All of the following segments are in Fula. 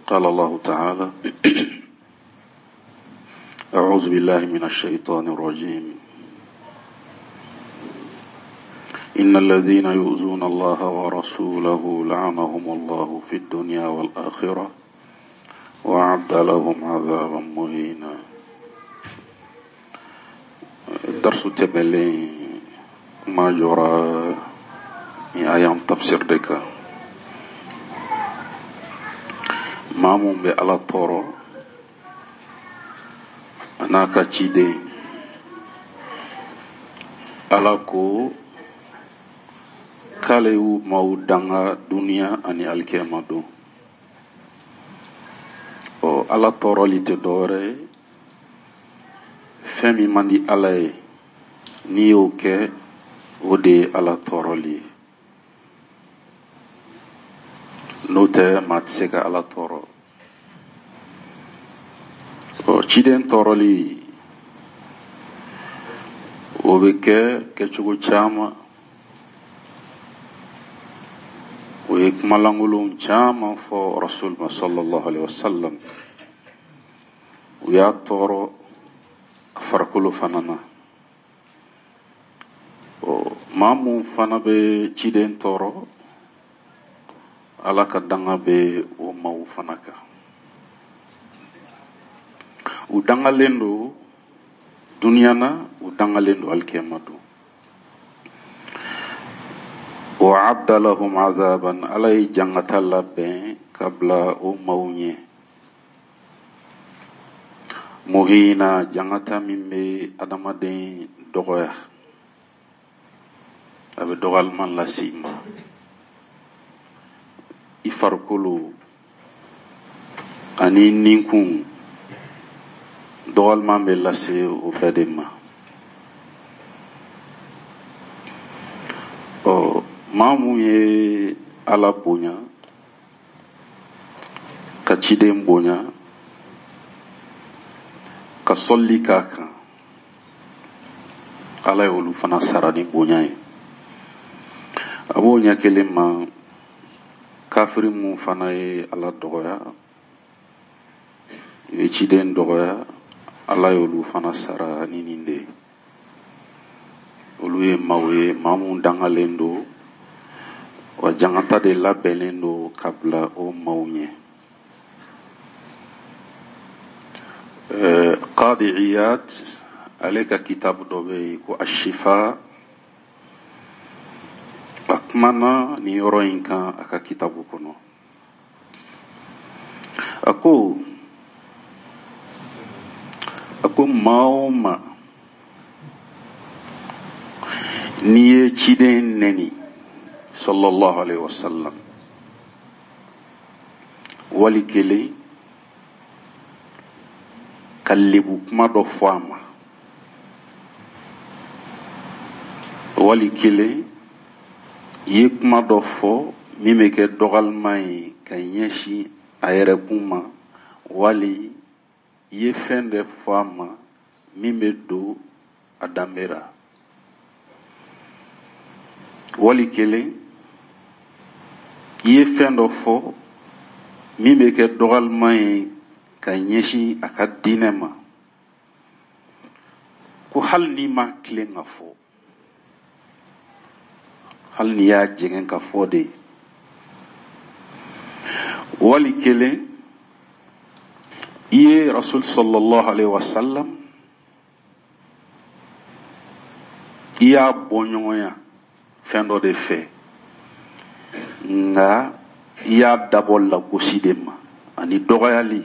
قال الله تعالى أعوذ بالله من الشيطان الرجيم إن الذين يؤذون الله ورسوله لعنهم الله في الدنيا والآخرة وأعد لهم عذابا مهينا. درس تبلي ما جرى أيام تفسير دكا مامون بي على طورو أنا كتشيدي على كو كاليو مودانا دنيا أني الكيمادو o ala tɔɔrɔli tɛ dɔwɛrɛ ye fɛn min man di ala ye n'i y'o kɛ o de ye ala tɔɔrɔli ye n'o tɛ maa tɛ se ka ala tɔɔrɔ. Ciden tɔɔrɔli o bɛ kɛ kɛcogo caman, o ye kumalankolon caman fɔ rasulullah sallallahu alaihi wasallam. U y'a tɔɔrɔ a farikolo fana na. Maa mun fana bɛ ciden tɔɔrɔ, ala ka danga bɛ o maaw fana kan. U dangalen don duniya na, u dangalen don alikiyama don. وَعَدَّ لَهُمْ عَذَابًا علي جنة لبين قبل أموني مهينا جنة من بي أدمدين دغيا أبي دغال من لسيما إفرقلو أني نينكم دغال من بلسي وفدما maamu ye ala bonya ka ciden bonya ka solli k'a kan ala ye olu fana sara ni bonya ye. A b'o ɲɛ kelen ma kafiri mun fana ye ala dɔgɔya, ye ciden dɔgɔya, ala ye olu fana sara ni nin de ye. Olu ye maaw ye maa mun dangalen don wa jangata de labɛnnen don ka bila o maaw ɲɛ. Qadi Iyad ale ka kitabu dɔ bɛ yen ko Ashifa, a kumana ni yɔrɔ in kan a ka kitabu kɔnɔ. A ko maa o maa n'i ye ciden nɛni sallallahu alaihi wasallam wali kelen ka lebu kuma dɔ fɔ a ma, wali kelen ye kuma dɔ fɔ min bɛ kɛ dɔgɔlima ye ka ɲɛsin a yɛrɛ kun ma, wali ye fɛn dɔ fɔ a ma min bɛ don a danbe ra, wali kelen ye fɛn dɔ fɔ min bɛ kɛ dɔgɔlima ye ka ɲɛsin a ka diinɛ ma, ko hali n'i ma tilen ka fɔ, hali n'i y'a jɛngɛn ka fɔ de, wali kelen i ye rasul sallallahu alaihi wasallam i y'a bɔ ɲɔgɔnya fɛn dɔ de fɛ, nka i y'a dabɔ lagosi de ma ani dɔgɔyali,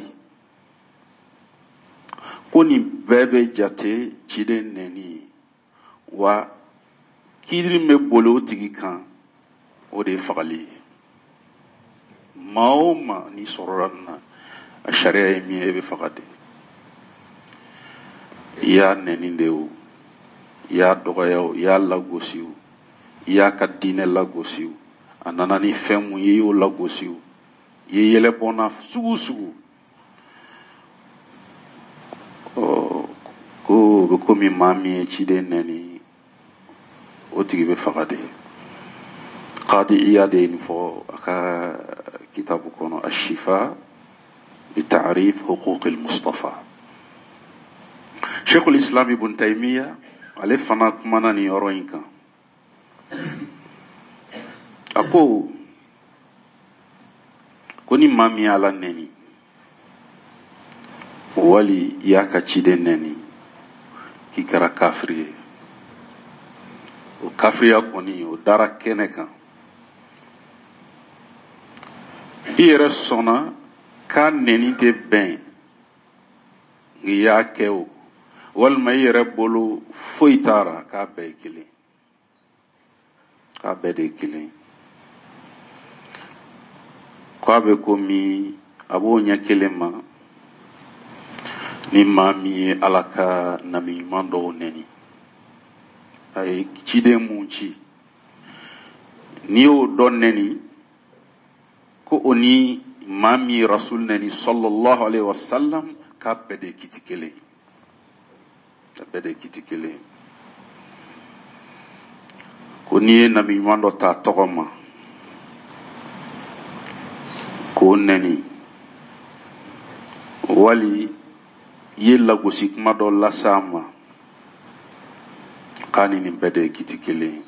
ko nin bɛɛ bɛ jate ciden nɛni ye, wa kiiri bɛ boli o tigi kan, o de ye fagali ye. Maa o maa n'i sɔrɔla nin na, a sariya ye min ye, e bɛ faga de. I y'a nɛni de o, i y'a dɔgɔya o, i y'a lagosi o, i y'a ka diinɛ lagosi o, a nana ni fɛn mun ye i y'o lagosi o, i ye yɛlɛbɔnna sugu sugu. Ko bɛ komi maa min ye ciden nɛni, o tigi bɛ faga de. Qadi Iyad ye nin fɔ a ka kitabu kɔnɔ Ashifa بتعريف حقوق المصطفى. شيخ الإسلام ابن تيمية عليه فناك مناني يروينك أكو كوني مامي على نني wali yaka ciden neni ki kara kafiri o kafiriya koni o dara kene kan i yɛrɛ sɔnna k'a neni tɛ bɛn n'i y'a kɛ o walima i yɛrɛ bolo foyi tara k'a bɛɛ ye kelen k'a bɛɛ de ye kelen k'a bɛ komi a b'o ɲɛ kelen ma ni maa min ye ala ka nabi ɲuman dɔw neni a ye ciden mun ci n'i y'o dɔn neni ko o ni maa min ye rasul neni sallallahu alaihi wasallam k'a bɛɛ de kiti kelen a bɛɛ de kiti kelen ko n'i ye nabi ɲuman dɔ ta tɔgɔ ma k'o neni wali ye lagosi kuma dɔ lasa ma k'a ni nin bɛɛ de ye kiti kelen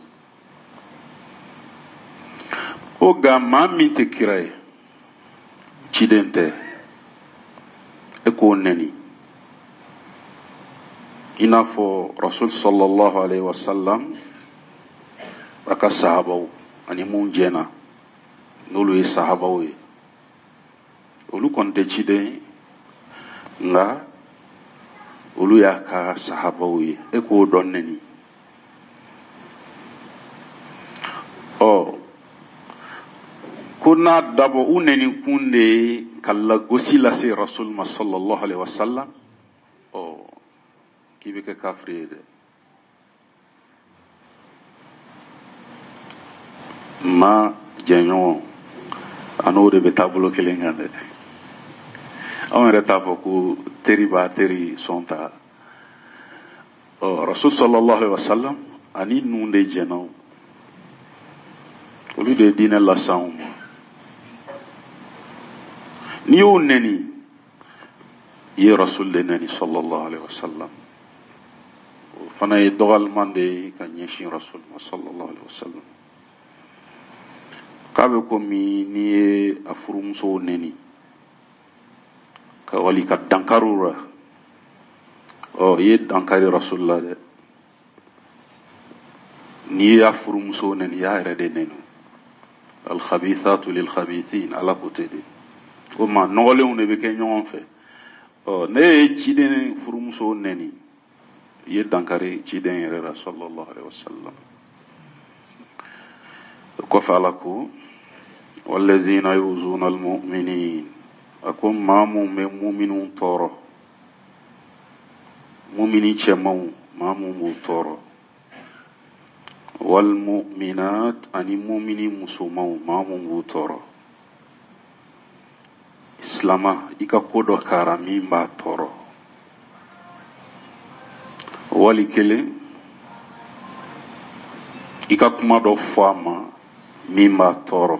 o ga maa min tɛ kira ye ciden tɛ e k'o neni i n'a fɔ rasul sallallahu alaihi wasallam a ka sahabaw ani mun jɛna n'olu ye sahabaw ye olu kɔni tɛ ciden ye nka olu y'a ka sahabaw ye e k'o dɔn neni ko n'a dabɔ u neni kun de ye ka lagosi lase rasul ma sallallahu alaihi wasallam k'i bɛ kɛ kafiri ye dɛ ma jɛɲɔgɔn a n'o de bɛ taabolo kelen kan dɛ anw yɛrɛ t'a fɔ ko teri b'a teri sɔn ta rasul sallallahu alaihi wasallam ani nun de jɛna olu de ye diinɛ lasanw ma n'i y'o neni i ye rasul de neni sallallahu alaihi wasallam o fana ye dɔgɔliman de ye ka ɲɛsin rasul ma sallallahu alaihi wasallam k'a bɛ komi n'i ye a furumusow neni ka wali ka dankari la i ye dankari rasul la dɛ n'i y'a furumusow neni i y'a yɛrɛ de neni al-khabithatu lil-khabithin ala ko ten de ko maa nɔgɔlenw de bɛ kɛ ɲɔgɔn fɛ ne ye ciden furumusow neni i ye dankari ciden yɛrɛ la sallallahu alaihi wasallam o kɔfɛ ala ko wallazina yuzuna al-mu'minin a ko maa mun bɛ muminun tɔɔrɔ mumini cɛmanw maa mun b'u tɔɔrɔ walmu'minat ani mumini musomanw maa mun b'u tɔɔrɔ islama i ka ko dɔ kɛra min b'a tɔɔrɔ wali kelen i ka kuma dɔ fɔ a ma min b'a tɔɔrɔ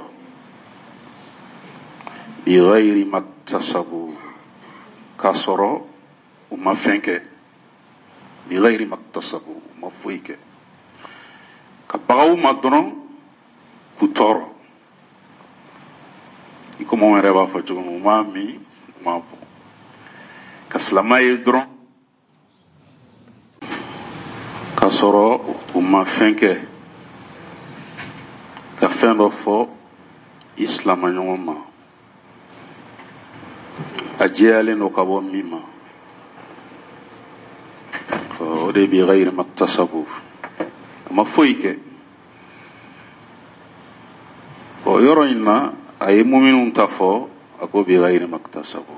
bi ghayri maktasabu k'a sɔrɔ u ma fɛn kɛ bi ghayri maktasabu u ma foyi kɛ ka bagaw ma dɔrɔn k'u tɔɔrɔ i komi anw yɛrɛ b'a fɔ cogo min u m'a min u m'a bɔ ka silama ye dɔrɔn k'a sɔrɔ u ma fɛn kɛ ka fɛn dɔ fɔ i silama ɲɔgɔn ma a jɛyalen do ka bɔ min ma o de bi ghayri maktasabu a ma foyi kɛ yɔrɔ in na a ye muminun ta fɔ a ko bi ghayri maktasabu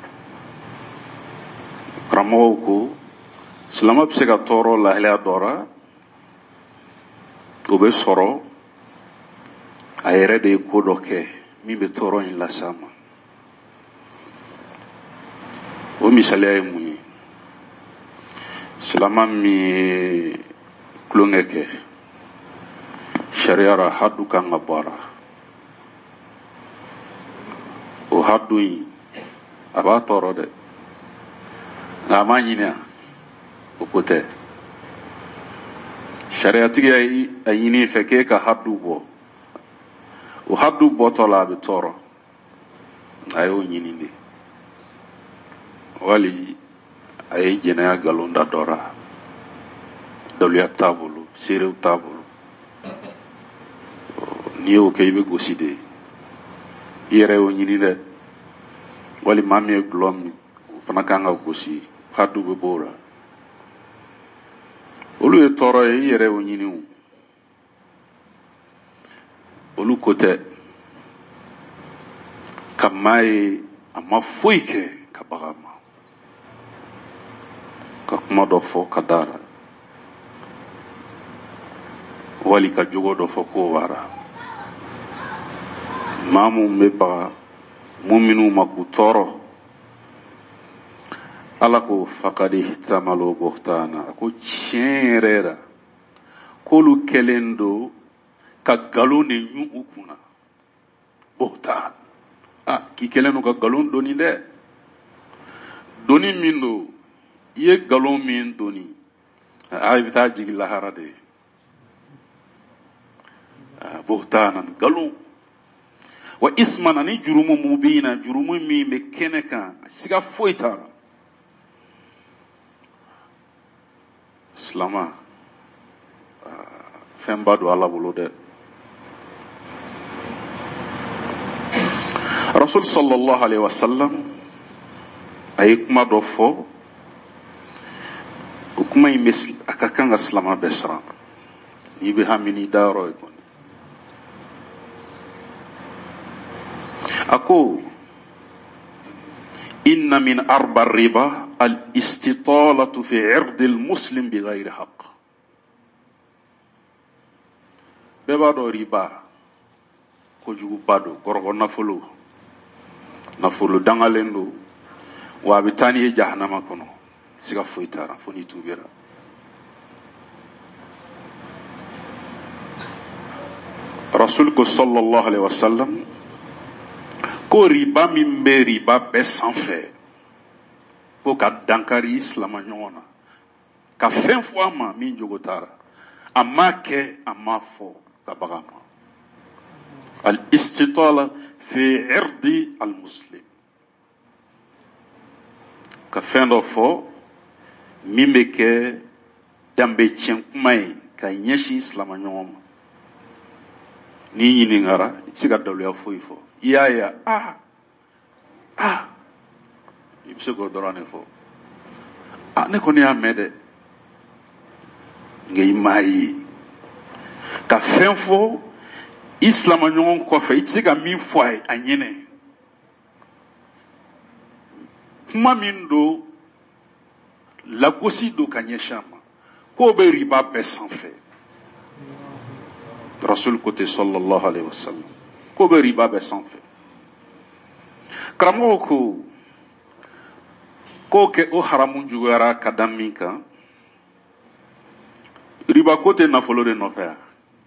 karamɔgɔw ko silama bɛ se ka tɔɔrɔ lahalaya dɔ la o bɛ sɔrɔ a yɛrɛ de ye ko dɔ kɛ min bɛ tɔɔrɔ in las'a ma o misaliya ye mun ye silama min ye kulonkɛ kɛ sariya la hadu kan ka bɔ a la o hadu in a b'a tɔɔrɔ dɛ, nka a m'a ɲini o ko tɛ. Sariatigi a ɲini fɛ k'e ka haddu bɔ, o haddu bɔtɔ la a bɛ tɔɔrɔ, a y'o ɲini de. Wali a ye jɛnɛya nkalon da dɔ la, daluya t'a bolo, seerew t'a bolo. N'i y'o kɛ i bɛ gosi de, i yɛrɛ y'o ɲini dɛ. Wali maa min ye gulɔ min, o fana kan ka gosi, haddu bɛ b'o la. Olu ye tɔɔrɔ ye, i yɛrɛ y'o ɲini o. Olu ko tɛ, ka maa ye a ma foyi kɛ ka baga ma, ka kuma dɔ fɔ ka dara, wali ka jogo dɔ fɔ k'o wara. Maa mun bɛ baga muminw ma k'u tɔɔrɔ, Ala ko faqad ihtamalu buhtana, a ko tiɲɛ yɛrɛ la k'olu kɛlen do ka nkalon de ɲu u kunna. Buhtan, k'i kɛlen do ka nkalon doni dɛ. Doni min do, i ye nkalon min doni, i bɛ taa jigin lahara de. Buhtanan, nkalon. Wa isman, ani jurumu mubina, jurumu min bɛ kɛnɛ kan, siga foyi t'a la. Silama, fɛn ba don Ala bolo dɛ. Rasul sallallahu alaihi wasallam a ye kuma dɔ fɔ, o kuma in bɛ a ka kan ka silama bɛɛ siran, n'i bɛ hami n'i da yɔrɔ ye kɔni. A ko inna min arba riba al-istitalatu fi irdi al-muslim bi ghayri haqq. Bɛɛ b'a dɔn riba kojuguba don, kɔrɔkɔ nafolo, nafolo dangalen don, wa a bɛ taa n'i ye jahanama kɔnɔ, siga foyi t'a la fo n'i tubira. Rasul ko sallallahu alaihi wasallam ko riba min bɛ riba bɛɛ sanfɛ, ko ka dankari Islama ɲɔgɔn na, ka fɛn fɔ a ma min jogo t'a la, a m'a kɛ, a m'a fɔ ka baga ma. Al-istitala fi irdi al-muslim, ka fɛn dɔ fɔ min bɛ kɛ danbe tiɲɛ kuma ye ka ɲɛsin Islama ɲɔgɔn ma. N'i ɲininkara, i tɛ se ka daluya foyi fɔ. I y'a ye, i bɛ se k'o dɔrɔn de fɔ. Ne kɔni y'a mɛn dɛ, nka i m'a ye. Ka fɛn fɔ Islama ɲɔgɔn kɔfɛ, i tɛ se ka min fɔ a ɲɛnɛ. Kuma min do, lagosi do ka ɲɛsin a ma, k'o bɛ riba bɛɛ sanfɛ. Rasul ko ten sallallahu alaihi wasallam, k'o bɛ riba bɛɛ sanfɛ. Karamɔgɔ ko k'o kɛ o haramu juguyara ka da min kan, riba ko tɛ nafolo de nɔfɛ yan.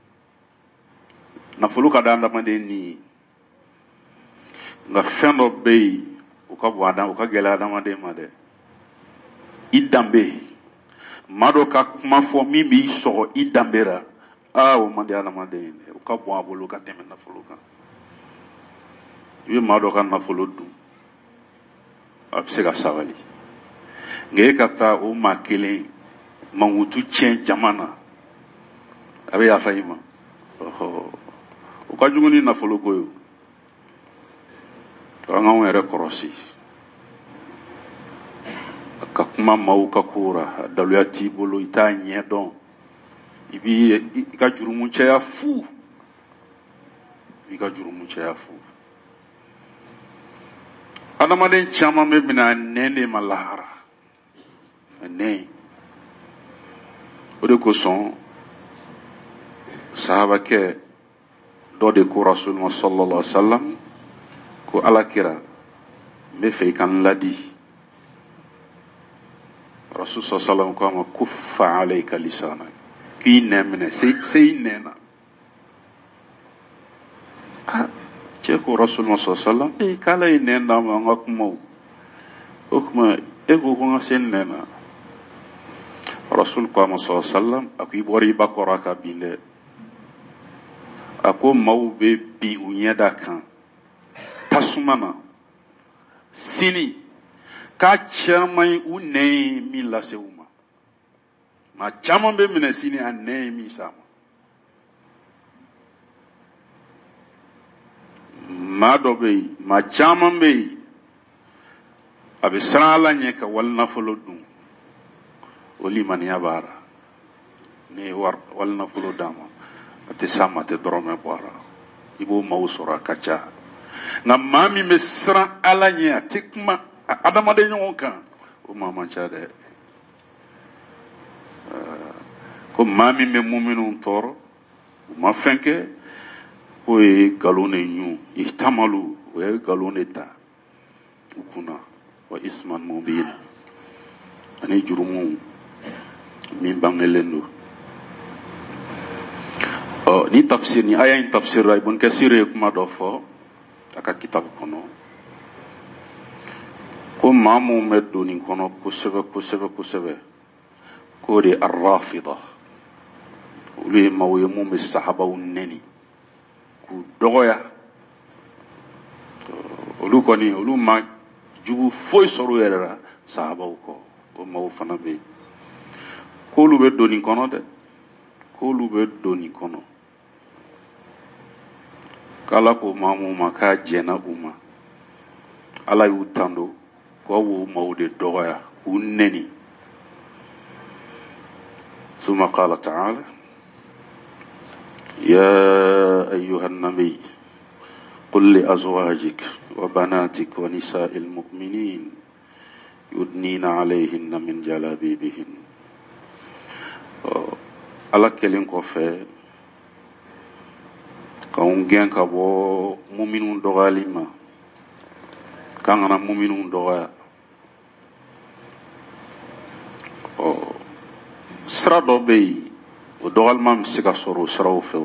Nafolo ka da adamaden ni ye, nka fɛn dɔ bɛ yen o ka bon o ka gɛlɛ adamaden ma dɛ. I danbe, maa dɔ ka kuma fɔ min b'i sɔgɔ i danbe ra, o man di adamaden ye dɛ, o ka bon a bolo ka tɛmɛ nafolo kan. I bɛ maa dɔ ka nafolo dun, a bɛ se ka sabali, nka e ka taa o maa kelen mankutu tiɲɛ jama na, a bɛ yafa i ma. O ka jugu ni nafolo ko ye. An k'anw yɛrɛ kɔrɔsi, ka kuma maaw ka ko ra, daluya t'i bolo, i t'a ɲɛ dɔn, i b'i ka jurumu caya fu, adamaden caman bɛ mina nɛn de ma lahara, nɛn. O de kosɔn sahabakɛ dɔ de ko Rasulullah sallallahu alaihi wasallam ko alakira, n bɛ fɛ i ka n ladi. Rasul sallallahu alaihi wasallam ko a ma kuffa alayka lisana, k'i nɛn minɛ, se i nɛn na. Cɛ ko Rasulullah sallallahu alaihi wasallam, k'ala ye nɛn d'a ma an ka kumaw, o kuma e ko ko ngasen nena rasul ko ma sallam aku ibori bakora ka binde ako mawbe bi unyada kan tasumana sini ka chamai unne mi lase uma ma chama be mine sini anne mi sama ma dobe ma chama be abe sala nye ka wal nafolo dum oli man yabara ne war wal nafolo dama ate sama te drome boara ibo mausura kacha na mami mesra ala nye atikma adama de nyonka o mama chade ko mami me muminu toro ma fenke o e galone nyu ihtamalu o e galone ta ukuna wa isman mubin ani jurumu min bangelendo ni tafsir ni aya in tafsir ray bon kasire kuma do fo aka kitab kono ko mamu meddo ni kono ko sebe ko de ar-rafida uli mawemu mis sahaba unneni ku dogoya olu koni olu ma jugu foy soru yera sahaba ko o maw fana be ko lu be doni kono de ko lu be doni kono kala ko mamu maka jena uma ala yutando ko wo mawde dogoya unneni ثم قال تعالى يا أيها النبي قل لأزواجك وبناتك ونساء المؤمنين يدنين عليهن من جلابيبهن ala kelen kɔfɛ k'anw gɛn ka bɔ muminun dɔgɔyali ma k'an kana muminun dɔgɔya sira dɔ bɛ yen o dɔgɔyalima bɛ se ka sɔrɔ o siraw fɛ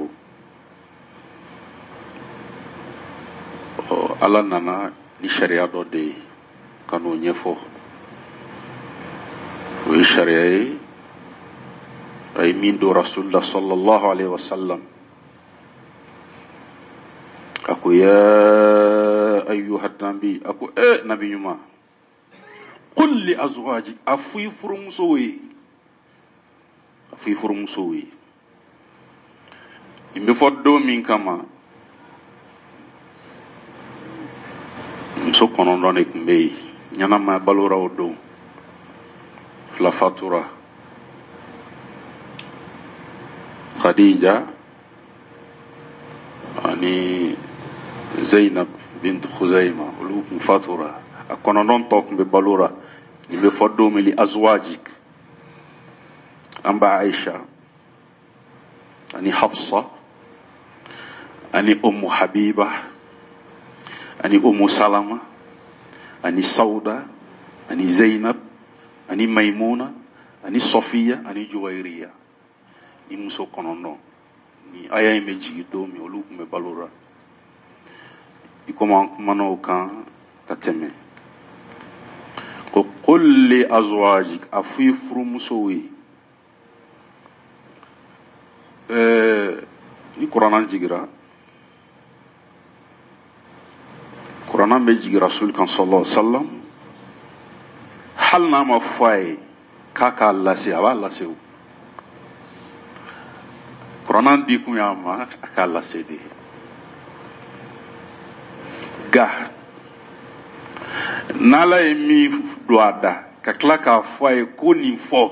ala nana ni sariya dɔ de ye ka n'o ɲɛfɔ o ye sariya ye a ye min don rasulillah sallallahu alaihi wasallam a ko ya ayyuhan nabi a ko nabi ɲuman qul li azwajik a fɔ i furumusow ye in bɛ fɔ don min kama muso 9 de tun bɛ yen ɲɛnama balora o don 2 fatura Khadija ani Zainab bint Khuzaima olu tun fatura a 9 tɔ tun bɛ balora in bɛ fɔ don min li azwajik amba Aisha ani Hafsa ani Ummu Habiba ani Ummu Salama ani Sauda ani Zainab ani Maimuna ani Sofiya ani Juwairiya ni muso 9 ni aya in bɛ jigi don min olu tun bɛ balora i komi an kumana o kan ka tɛmɛ ko qul li azwajik a fɔ i furumusow ye ni Qur'an jigira Qur'an bɛ jigi rasul kan sallallahu alaihi wasallam hal n'a ma fɔ a ye k'a k'a lase a b'a lase o Qur'an di kun y'a ma a k'a lase de ga n'ala ye min don a da ka tila k'a fɔ a ye ko nin fɔ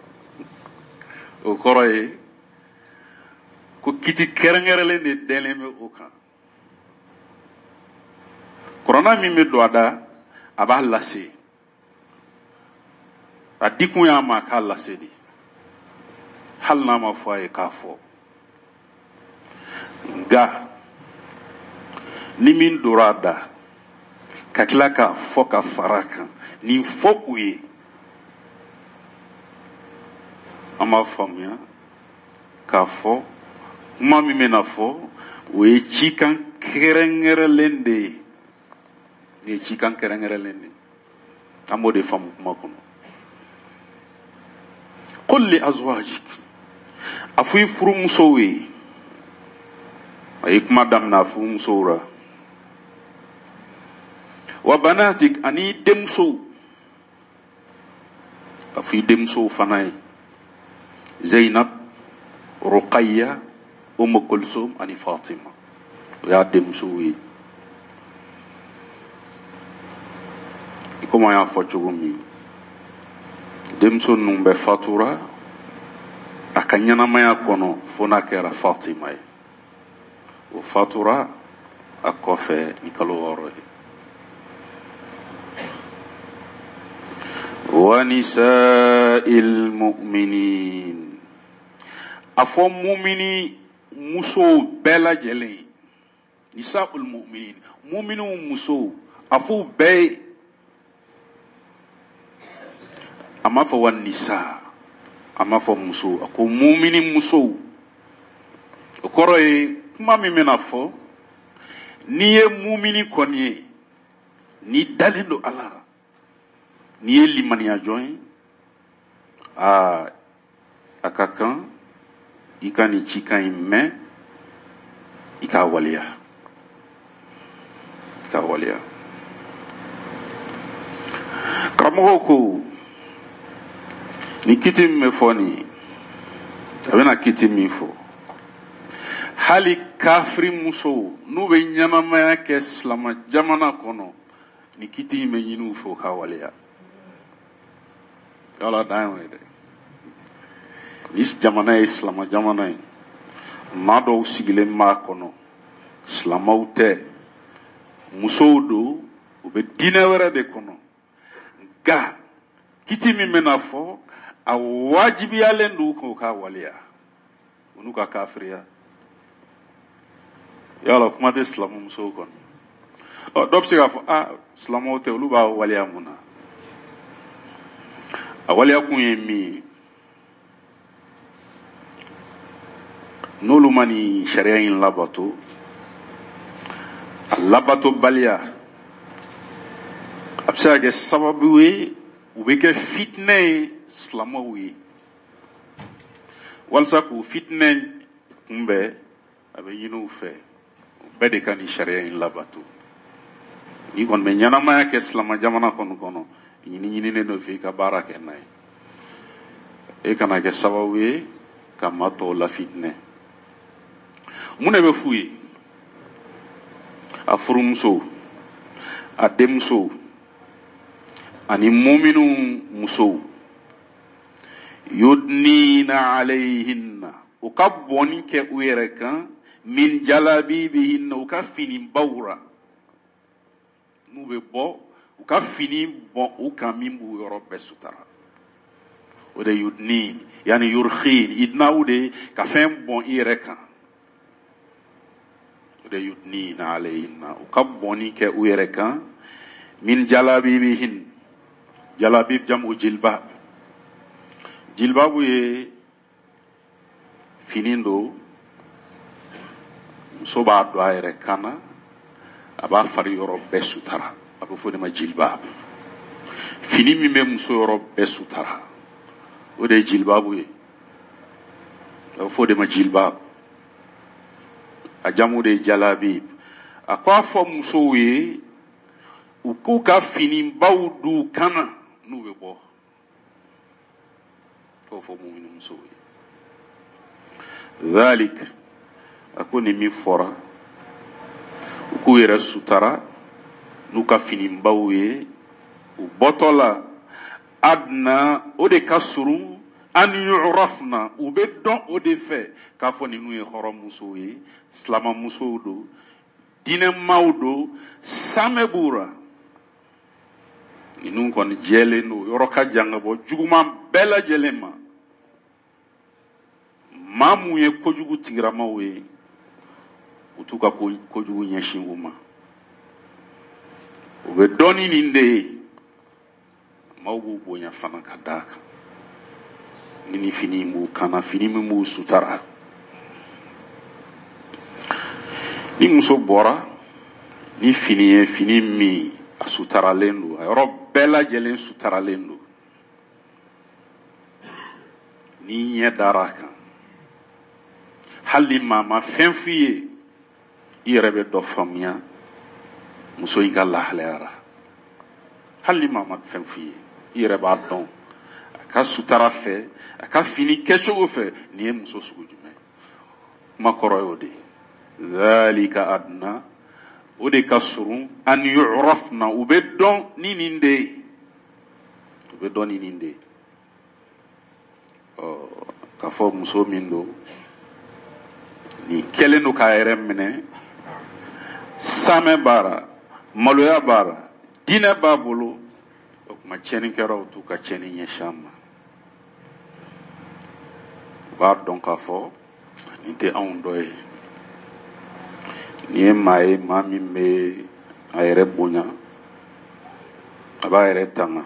o kɔrɔ ye ko kiti kɛrɛnkɛrɛnlen de dɛnlen bɛ o kan Qur'an min bɛ don a da a b'a lase a di kun y'a ma a k'a lase de hali n'a ma fɔ a ye k'a fɔ nka ni min dora a da ka tila k'a fɔ ka fara kan nin fɔ u ye an b'a faamuya k'a fɔ kuma min bɛna fɔ o ye cikan kɛrɛnkɛrɛnlen de ye nin ye cikan kɛrɛnkɛrɛnlen de ye amo de famu kuma kono qul li azwajik afi furu musowe ay kuma damna fu musora wa banatik ani demso afi demso fanay Zainab Ruqayya Kulthum ani Fatima ya demso wi comment ya fotugumi demso numbe fatura akanyana maya kono fona kera Fatima o fatura akofe nikalo woro wa nisa'il mu'minin afo mu'mini muso bela jele nisa'ul mu'minin mu'minu muso afo be amafo wan nisa amafo muso ako mu'mini muso okoro kuma mi menafo niye mu'mini konye ni dalendo alara ni ye limaniya join akakan ika ni chika imme ika waliya karamogo ko ni kiti me foni abena kiti mi fo hali kafri muso nube nyama maya ke islama jamana kono ni kiti me yinu fo ka waliya ala daimede is jamana islama jamana mado sigile makono islamaute musodo ube dinawara de kono ga kiti mi menafo a wajibi alendu ko ka waliya unuka kafriya yala kuma de islamu muso kono o dobsiga fo islamaute uluba waliya muna awaliya kun ye mi nolu mani sharia in labato labato balia absa ge sababu we ubeke fitne islamo we walsa ku fitne kumbe abe yinu fe bede kan sharia in labato ni kon me nyana ma ke islama jamana kono nyini ne no fi ka baraka nay e kana ke sababu kama to la fitne mune be fuyi a furumso a demso ani mu'minu muso yudnina alayhinna ukabwoni ke uyereka min jalabibihinna ukafini bawra nube bo ukafini bon ukamimbu yorobe sutara ode yudnin yani yurkhin idnaude kafem bon ireka ode yudnina alayhinna ukabwoni ke uyereka min jalabibihin jalabib jamu jilbab jilbabu ye finindo soba do ayre kana aba fari yorobe sutara abu fodi ma jilbab fini mi mem so yorobe sutara ode jilbabu ye abu fodi ma jilbab ajamu de jalabib akwa fo muso we ukuka fini bawdu kana nube bo fo mu'minu muso we dhalik akuni mi fora ukuira sutara nuka fini mbawye ubotola adna ode kasuru an yu'rafna ubedon ode fe kafoni nuye horo musoye slama musodo dine maudo samebura inun kon jele no yoroka janga bo juguma bela jelema mamu ye kojugu tigirama we utuka kojugu nyeshinguma ube doni ninde maugu bonya fana kadaka nini fini mu kana fini mu sutara ni muso bora ni fini mi asutara lendo ayoro bɛɛ lajɛlen sutaralen don. N'i ɲɛ dar'a kan, hali maa ma fɛn f'i ye, i yɛrɛ bɛ dɔ faamuya muso in ka lahalaya ra. Hali maa ma fɛn f'i ye, i yɛrɛ b'a dɔn a ka sutara fɛ, a ka fini kɛcogo fɛ, nin ye muso sugu jumɛn. Kuma kɔrɔ y'o de. Zalika adna, o de ka surun an yu'rafna, u bɛ dɔn ni nin de ye. U bɛ dɔn ni nin de ye. K'a fɔ muso min don, ni kɛlen don k'a yɛrɛ minɛ, samɛ b'a la, maloya b'a la, diinɛ b'a bolo, o tuma tiɲɛnikɛlaw t'u ka tiɲɛni ɲɛsin a ma. U b'a dɔn k'a fɔ nin tɛ anw dɔ ye. Nin ye maa ye maa min bɛ a yɛrɛ bonya, a b'a yɛrɛ tanga.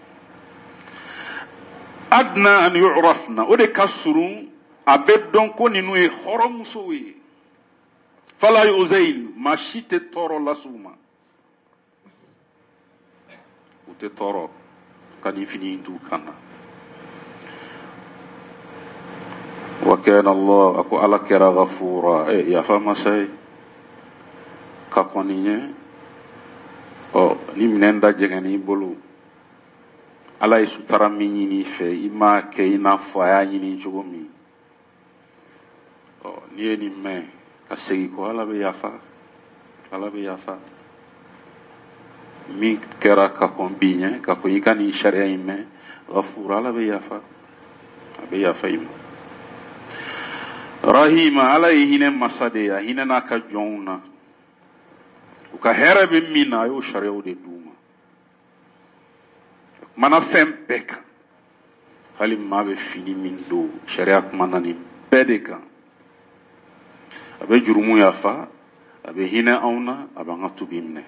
Adna an yu'rafna, o de ka surun a bɛ dɔn ko ninnu ye hɔrɔnmusow ye. Fala yuzain, maa si tɛ tɔɔrɔ las'u ma. U tɛ tɔɔrɔ ka nin fini in t'u kan na. Wa kana Allah, a ko Ala kɛra ghafura, yafa masa ye, ka kɔni ye. Ni minɛn da jɛngɛn'i bolo, Ala ye sutara min ɲini i fɛ, i m'a kɛ i n'a fɔ a y'a ɲini cogo min. N'i ye nin mɛn ka segin kɔ, Ala bɛ yafa. Ala bɛ yafa. Min kɛra ka kɔn bi ɲɛ, ka kɔn i ka nin sariya in mɛn, ghafura, Ala bɛ yafa. A bɛ yafa i ma. Rahima, Ala ye hinɛ masa de ye, a hinɛ n'a ka jɔnw na. U ka hɛrɛ bɛ min na, a y'o sariyaw de d'u ma. Kumana fɛn bɛɛ kan. Hali maa bɛ fini min don, sariya kumana nin bɛɛ de kan. A bɛ jurumu yafa, a bɛ hinɛ anw na, a b'an ka tubi minɛ.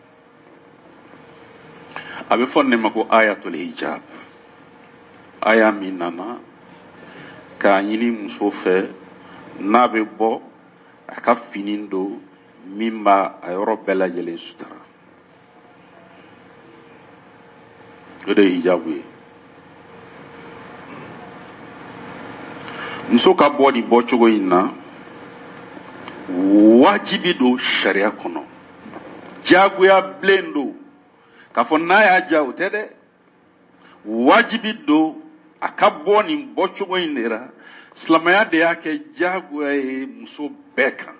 A bɛ fɔ ne ma ko ayatul hijab. Aya min nana k'a ɲini muso fɛ, n'a bɛ bɔ, a ka fini don min b'a a yɔrɔ bɛɛ lajɛlen sutara. O de ye hijabu ye. Muso ka bɔ nin bɔcogo in na, wajibi don sariya kɔnɔ. Jagoya bilen don. K'a fɔ n'a y'a ja o tɛ dɛ. Wajibi don a ka bɔ nin bɔcogo in de la. Silamɛya de y'a kɛ jagoya ye muso bɛɛ kan.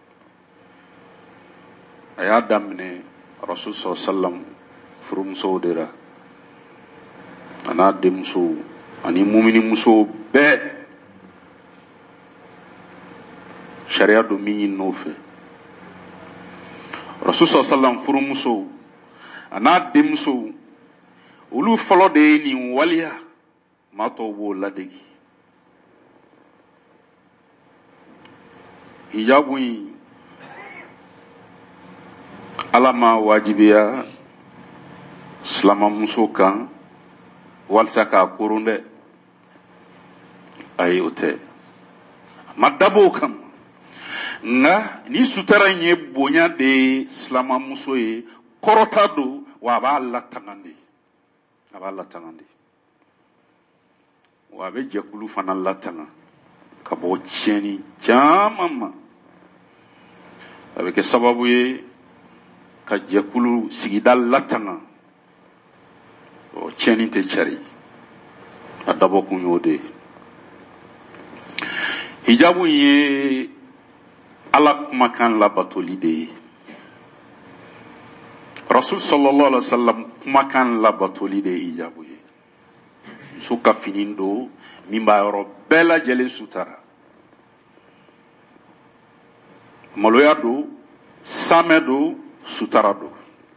A y'a daminɛ Rasul sallam furumusow de la. A n'a denmusow ani mumini musow bɛɛ. Sariya don min ɲini n'o fɛ. Rasul sallam furumusow a n'a denmusow, olu fɔlɔ de ye nin waliya, maa tɔw b'o ladegi. Hijabu in, Ala ma wajibiya silamamuso kan walisa k'a koron dɛ. Ayi, o tɛ. Ma dabɔ o kama. Nka ni sutara in ye bonya de ye silamamuso ye, kɔrɔta don, wa a b'a latanga de. A b'a latanga de. Wa a bɛ jɛkulu fana latanga ka bɔ tiɲɛni caman ma. A bɛ kɛ sababu ye ka jɛkulu sigida latanga. Tiɲɛni tɛ cari. A dabɔ kun y'o de ye. Hijabu ye Ala kumakan labatoli de ye. Rasul sallallahu alaihi wasallam kumakan labatoli de ye hijabu ye. Muso ka fini don min b'a yɔrɔ bɛɛ lajɛlen sutara. Maloya don, samɛ don, sutara don.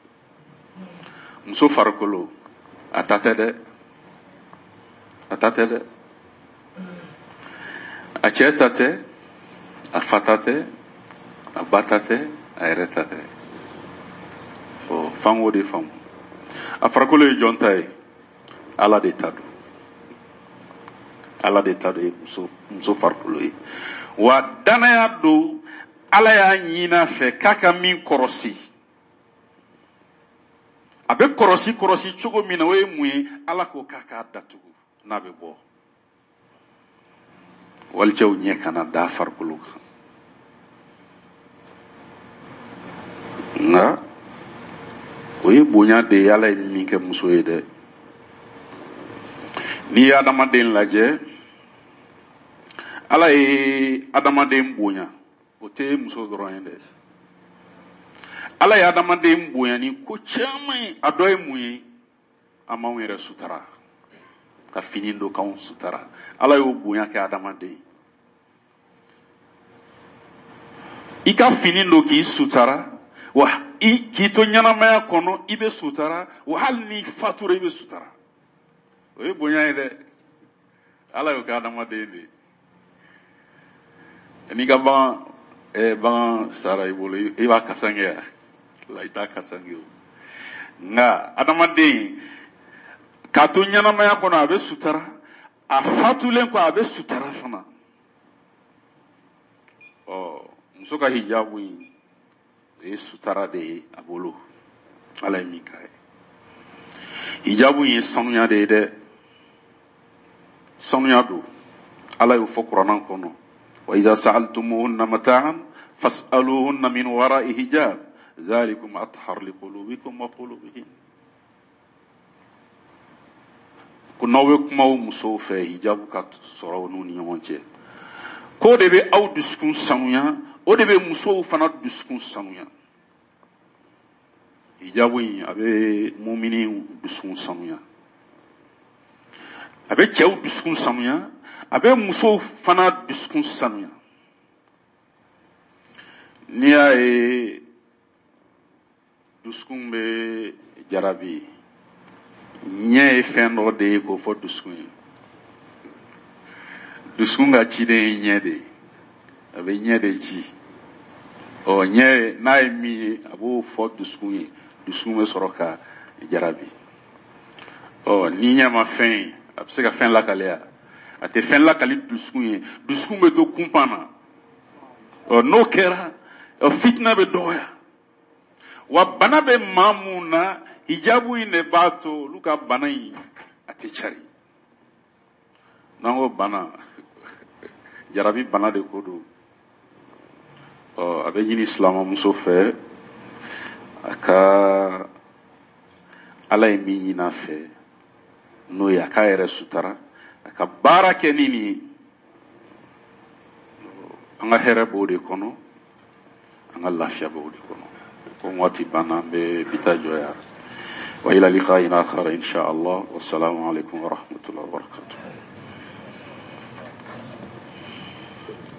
Muso farikolo, a ta tɛ dɛ. A ta tɛ dɛ. A cɛ ta tɛ, a fa ta tɛ, a ba ta tɛ, a yɛrɛ ta tɛ. Fango de faamu. A farikolo ye jɔn ta ye? Ala de ta don. Ala de ta don ye muso farikolo ye. Wa danaya don, Ala y'a ɲin'a fɛ k'a ka min kɔrɔsi. a bɛ kɔrɔsi cogo min na o ye mun ye ala ko k'a k'a datugu n'a bɛ bɔ walicɛw ɲɛ kana da farikolo kan nka o ye bonya de ye ala ye min kɛ muso ye dɛ n'i ye adamaden lajɛ ala ye adamaden bonya o tɛ muso dɔrɔn ye dɛ ala ye adamaden bonya ni ko caman ye a dɔ ye mun ye an b'anw yɛrɛ sutara ka fini dɔ k'anw sutara ala y'o bonya kɛ adamaden i ka fini dɔ k'i sutara wa k'i to ɲɛnamaya kɔnɔ i bɛ sutara wa hali ni fatura i bɛ sutara o ye bonya ye dɛ ala y'o kɛ adamaden de n'i ka bagan sara i bolo i b'a kasange ya la i t'a kasange o nka adamaden k'a to ɲɛnamaya kɔnɔ a bɛ sutara a fatulen kɔ a bɛ sutara fana muso ka hijabu in o ye sutara de ye a bolo ala ye min k'a ye hijabu in ye sanuya de ye dɛ sanuya don ala y'o fɔ kuranɛ kɔnɔ wa idha sa'altumuhunna mata'an fas'aluhunna min wara'i hijab dhalikum athhar liqulubikum wa qulubihin ko n'aw bɛ kuma o musow fɛ hijabu ka sɔrɔ u n'u ni ɲɔgɔn cɛ ko de bɛ aw dusukun sanuya o de bɛ musow fana dusukun sanuya hijabu in a bɛ mumini dusukun sanuya a bɛ cɛw dusukun sanuya a bɛ musow fana dusukun sanuya n'i y'a ye dusukun bɛ jarabi ɲɛ ye fɛn dɔ de ye k'o fɔ dusukun ye dusukun ka ciden ye ɲɛ de ye a bɛ ɲɛ de ci ɲɛ n'a ye min ye a b'o fɔ dusukun ye dusukun bɛ sɔrɔ ka jarabi ni ɲɛ ma fɛn ye a bɛ se ka fɛn lakaliya a tɛ fɛn lakali dusukun ye dusukun bɛ to kunpan na n'o kɛra fitina bɛ dɔgɔya wa bana bɛ maa mun na hijabu in de b'a to olu ka bana in a tɛ cari n'an ko bana jarabi bana de ko don a bɛ ɲini silamɛmuso fɛ a ka ala ye min ɲini a fɛ n'o ye a k'a yɛrɛ sutara a ka baara kɛ ni nin ye an ka hɛrɛ b'o de kɔnɔ an ka lafiya b'o de kɔnɔ ko waati banna an bɛ bi ta jɔya wa ila liqa'in akhar insha Allah wassalamu alaikum wa rahmatullahi wa barakatuh